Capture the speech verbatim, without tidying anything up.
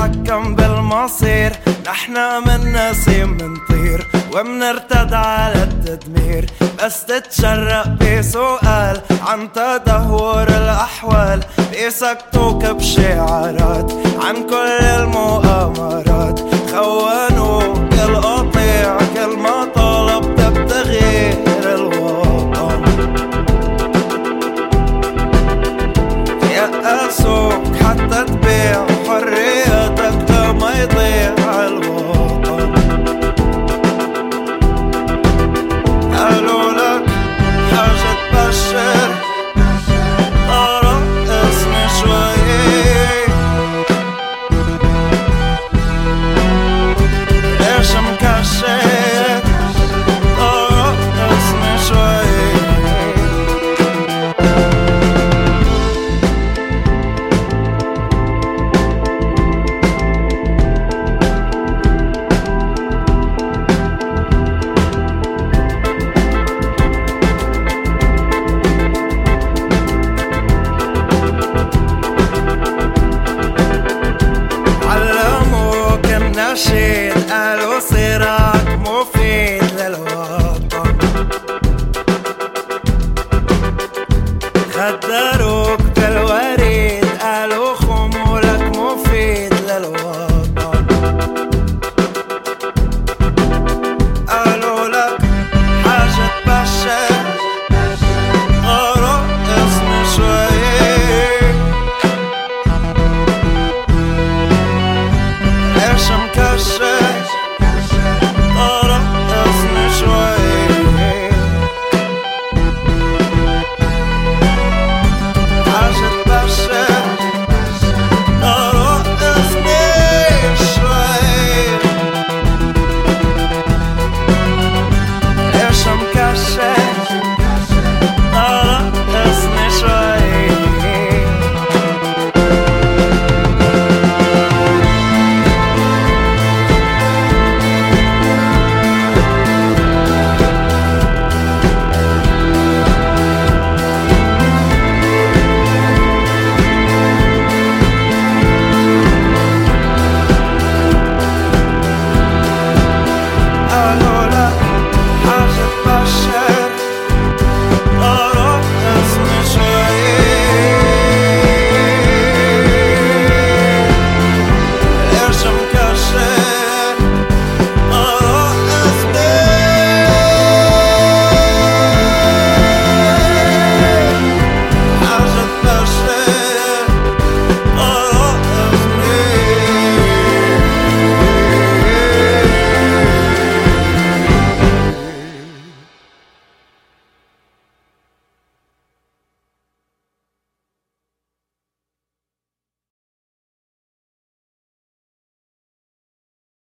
يتحكم بالمصير. نحنا من نسيم منطير ومنرتد على التدمير، بس تتشرق بسؤال عن تدهور الأحوال. بيسكتوك بشعارات عن كل المؤامرات، خونوك القطيع كل ما طلبت بتغيير الوطن. يأسوك حتى تبيع حريتك لما يضيع الوطن. قالوا لك حاجة تبشر، طارق اسمي شوي، ليش مكشف؟ طارق اسمي شوي. نشيد قالوا صير